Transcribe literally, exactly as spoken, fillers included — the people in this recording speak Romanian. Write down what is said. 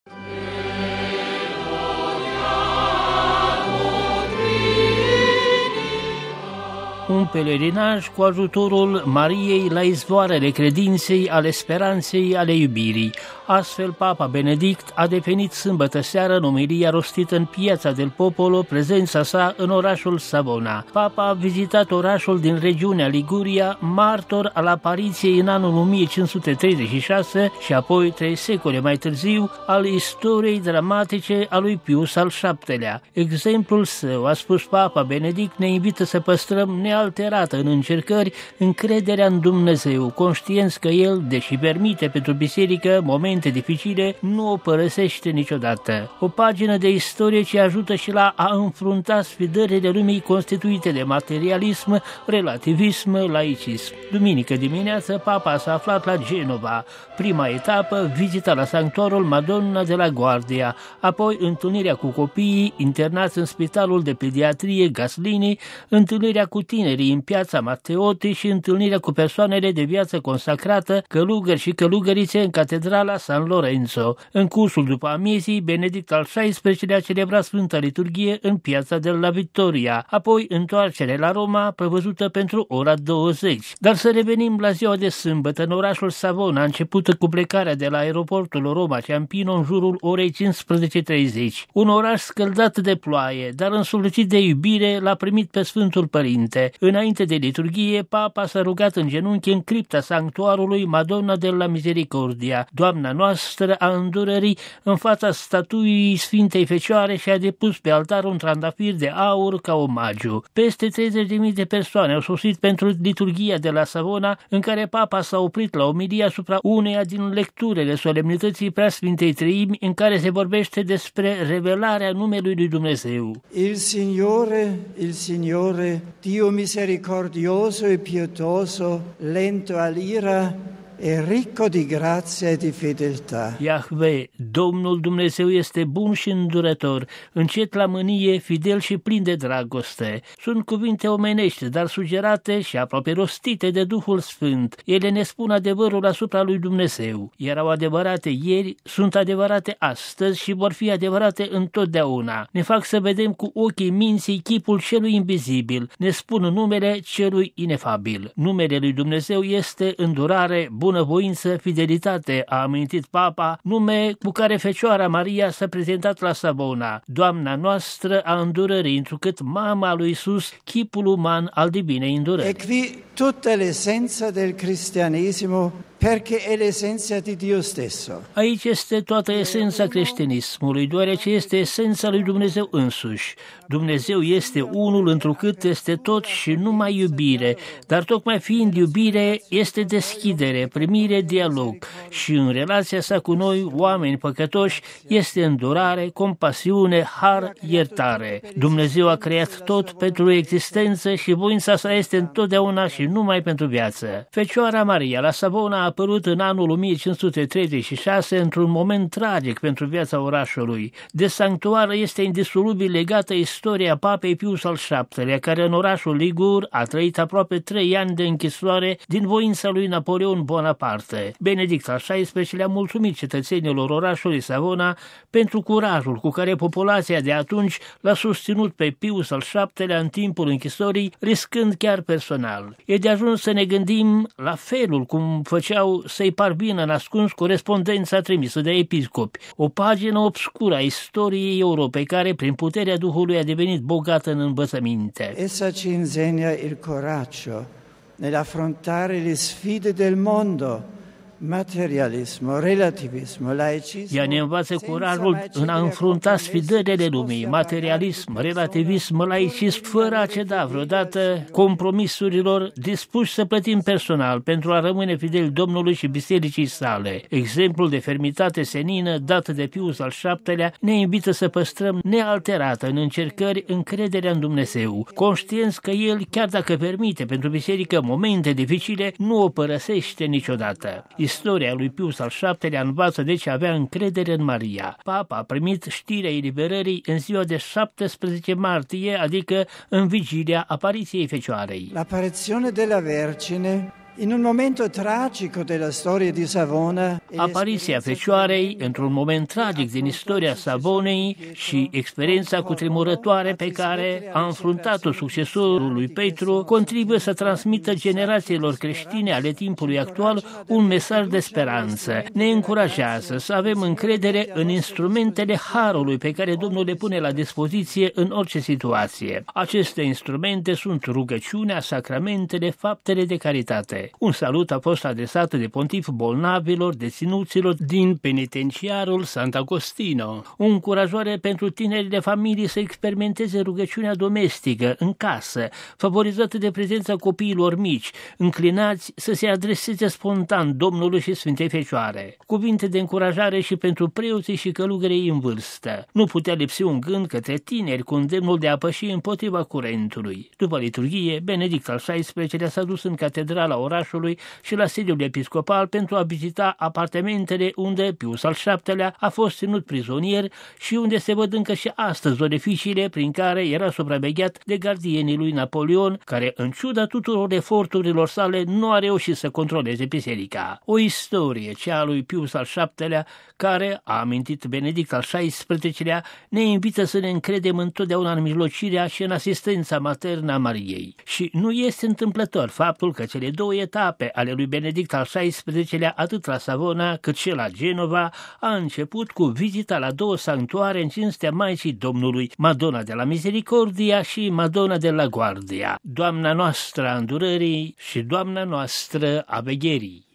Un pelerinaj cu ajutorul Mariei la izvoarele credinței, ale speranței, ale iubirii. Astfel, Papa Benedict a definit sâmbătă seară în omilia rostită în Piazza del Popolo prezența sa în orașul Savona. Papa a vizitat orașul din regiunea Liguria, martor al apariției în anul o mie cinci sute treizeci și șase și apoi, trei secole mai târziu, al istoriei dramatice a lui Pius al șaptelea. Exemplul său, a spus Papa Benedict, ne invită să păstrăm nealterată în încercări încrederea în Dumnezeu, conștienți că El, deși permite pentru biserică momente dificile, nu o părăsește niciodată. O pagină de istorie ce ajută și la a înfrunta sfidările lumii constituite de materialism, relativism, laicism. Duminică dimineață, Papa s-a aflat la Genova. Prima etapă, vizita la sanctuarul Madonna de la Guardia, apoi întâlnirea cu copiii internați în spitalul de pediatrie Gaslini, întâlnirea cu tinerii în piața Matteotti și întâlnirea cu persoanele de viață consacrată, călugări și călugărițe în catedrala San Lorenzo. În cursul după amiezii, Benedict al șaisprezecelea a celebrat Sfânta Liturghie în piața de la Vittoria, apoi întoarcere la Roma, prevăzută pentru ora douăzeci. Dar să revenim la ziua de sâmbătă. În orașul Savona a început cu plecarea de la aeroportul Roma Ciampino în jurul orei cincisprezece treizeci. Un oraș scăldat de ploaie, dar însuluțit de iubire, l-a primit pe Sfântul Părinte. Înainte de liturghie, Papa s-a rugat în genunchi în cripta sanctuarului Madonna della Misericordia, Doamna noastră a îndurării, în fața statuii Sfintei Fecioare și a depus pe altar un trandafir de aur ca omagiu. Peste treizeci de mii de persoane au sosit pentru liturghia de la Savona, în care Papa s-a oprit la omilie asupra uneia din lecturile solemnității Preasfintei Treimi, în care se vorbește despre revelarea numelui lui Dumnezeu. Il Signore, il Signore, Dio misericordioso e pietoso, lento all'ira, e ricco di grazia e di fedeltà. Iahve, Domnul Dumnezeu este bun și îndurător, încet la mânie, fidel și plin de dragoste. Sunt cuvinte omenești, dar sugerate și aproape rostite de Duhul Sfânt. Ele ne spun adevărul asupra lui Dumnezeu. Erau adevărate ieri, sunt adevărate astăzi și vor fi adevărate întotdeauna. Ne fac să vedem cu ochii minții chipul celui invizibil. Ne spun numele celui inefabil. Numele lui Dumnezeu este îndurare, bunăvoință, fidelitate, a amintit Papa, nume cu care Fecioara Maria s-a prezentat la Savona, Doamna noastră a îndurării, întrucât mama lui Iisus, chipul uman al divinei îndurări. E qui tutta l'essenza del cristianesimo, perché è l'essenza di Dio stesso. Aici este toată esența creștinismului, deoarece este esența lui Dumnezeu însuși. Dumnezeu este unul, întrucât este tot și numai iubire, dar tocmai fiind iubire, este deschidere, primire, dialog și în relația sa cu noi, oameni păcătoși, este îndurare, compasiune, har, iertare. Dumnezeu a creat tot pentru existență și voința sa este întotdeauna și numai pentru viață. Fecioara Maria la Savona a apărut în anul o mie cinci sute treizeci și șase într-un moment tragic pentru viața orașului. De sanctuară este indisolubil legată istoria Papei Pius al șaptelea, care în orașul Ligur a trăit aproape trei ani de închisoare din voința lui Napoleon Bonaparte. Benedict al șaisprezecelea a mulțumit cetățenilor orașului Savona pentru curajul cu care populația de atunci l-a susținut pe Pius al șaptelea în timpul închisorii, riscând chiar personal. E de ajuns să ne gândim la felul cum făceau să-i parvină în ascuns corespondența trimisă de episcopi, o pagină obscură a istoriei Europei care, prin puterea Duhului, a devenit bogată în învățăminte. Essa ci insegna il coraggio nell'affrontare le sfide del mondo, materialismo, relativismo, laicismo. Ea ne învață curajul în a înfrunta sfidările lumii, materialism, relativism, laicism, fără a ceda vreodată compromisurilor, dispuși să plătim personal pentru a rămâne fideli Domnului și bisericii sale. Exemplul de fermitate senină dat de Pius al șaptelea ne invită să păstrăm nealterată în încercări încrederea în Dumnezeu, conștienți că El, chiar dacă permite pentru biserică momente dificile, nu o părăsește niciodată. Istoria lui Pius al șaptelea învață deci a avea încredere în Maria. Papa a primit știrea eliberării în ziua de șaptesprezece martie, adică în vigilia apariției Fecioarei. L'apparizione della Vergine In un momento tragico della storia di Savona, apariția Fecioarei într-un moment tragic din istoria Savonei și experiența cutremurătoare pe care a înfruntat-o succesorul lui Petru contribuie să transmită generațiilor creștine ale timpului actual un mesaj de speranță. Ne încurajează să avem încredere în instrumentele harului pe care Domnul le pune la dispoziție în orice situație. Aceste instrumente sunt rugăciunea, sacramentele, faptele de caritate. Un salut a fost adresat de pontif bolnavilor, deținuților din penitenciarul Sant'Agostino. O încurajare pentru tinerile familii să experimenteze rugăciunea domestică, în casă, favorizată de prezența copiilor mici, înclinați să se adreseze spontan Domnului și Sfintei Fecioare. Cuvinte de încurajare și pentru preoții și călugării în vârstă. Nu putea lipsi un gând către tineri cu îndemnul de a păși împotriva curentului. După liturghie, Benedict al șaisprezecelea s-a dus în catedrala orașului și la sediul episcopal pentru a vizita apartamentele unde Pius al șaptelea a fost ținut prizonier și unde se văd încă și astăzi orificiile prin care era supravegheat de gardienii lui Napoleon, care, în ciuda tuturor eforturilor sale, nu a reușit să controleze biserica. O istorie, cea a lui Pius al șaptelea, care, a amintit Benedict al șaisprezecelea, ne invită să ne încredem întotdeauna în mijlocirea și în asistența maternă a Mariei. Și nu este întâmplător faptul că cele două etape ale lui Benedict al șaisprezecelea, atât la Savona cât și la Genova, a început cu vizita la două sanctuare în cinstea Maicii Domnului, Madonna de la Misericordia și Madonna de la Guardia, Doamna noastră a îndurării și Doamna noastră a vegherii.